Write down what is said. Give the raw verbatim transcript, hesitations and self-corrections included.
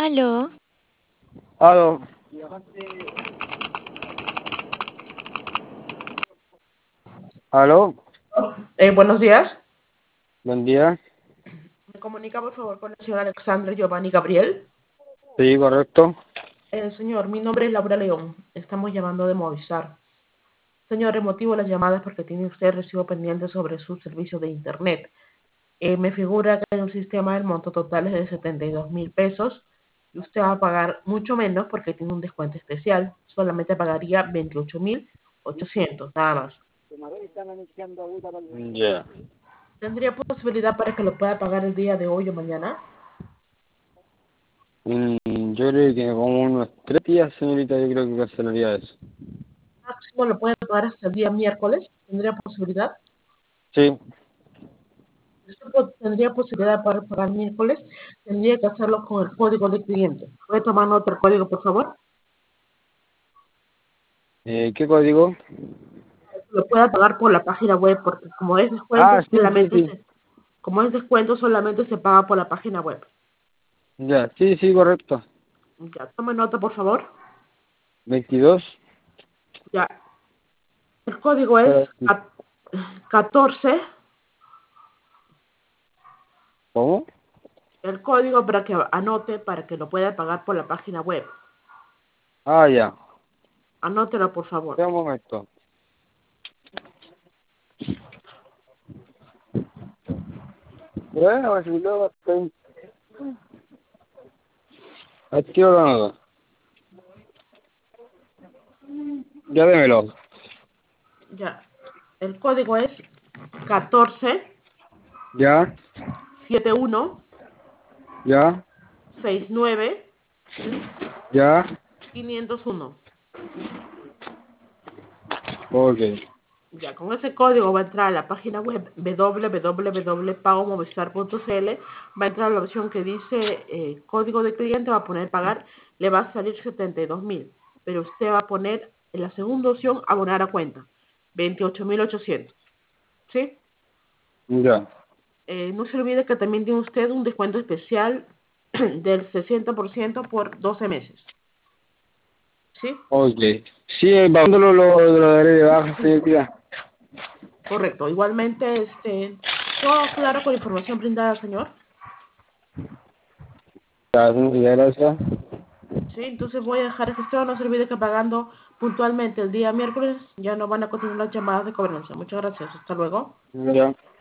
Aló, Aló. Aló. Eh, buenos días. Buen día. Me comunica, por favor, con el señor Alexandre Giovanni Gabriel. Sí, correcto. Eh, señor, mi nombre es Laura León. Estamos llamando de Movistar. Señor, el motivo de la llamada es porque tiene usted recibo pendiente sobre su servicio de Internet. Eh, me figura que en el sistema el monto total es de setenta y dos mil pesos y usted va a pagar mucho menos porque tiene un descuento especial. Solamente pagaría veintiocho mil ochocientos, nada más. Ya. ¿Tendría posibilidad para que lo pueda pagar el día de hoy o mañana? Mm, yo creo que como unos tres días, señorita, yo creo que cancelaría eso. Máximo lo puede pagar hasta el día miércoles. ¿Tendría posibilidad? Sí. Usted po- tendría posibilidad para pagar miércoles. Tendría que hacerlo con el código de cliente. ¿Puede tomar nota del código, por favor? Eh, ¿qué código? Lo puede pagar por la página web porque como es descuento Ah, sí, sí, solamente sí. se, como es descuento solamente se paga por la página web. Ya, sí, sí, correcto. Ya, tome nota, por favor. Veintidós. Ya. El código es Espera, ca- catorce. ¿cómo? El código para que anote para que lo pueda pagar por la página web. Ah, ya. Anótelo, por favor. Espera un momento. Bueno, si luego estoy... Activo la nota. Ya démelo. Ya. El código es catorce Ya, setenta y uno ya, sesenta y nueve ya. quinientos uno. Ok. Ya, con ese código va a entrar a la página web w w w punto pago movistar punto c l, va a entrar a la opción que dice eh, código de cliente, va a poner pagar, le va a salir setenta y dos mil, pero usted va a poner en la segunda opción abonar a cuenta, veintiocho mil ochocientos, ¿sí? Ya. Eh, no se olvide que también tiene usted un descuento especial del sesenta por ciento por doce meses, ¿sí? Ok. Sí, bajándolo lo, lo daré de baja, señorita. Correcto. Igualmente, este, todo claro con la información brindada, señor. Ya, señorita, gracias. Sí, entonces voy a dejar el gestión. No se olvide que pagando puntualmente el día miércoles ya no van a continuar las llamadas de cobranza. Muchas gracias. Hasta luego. Ya.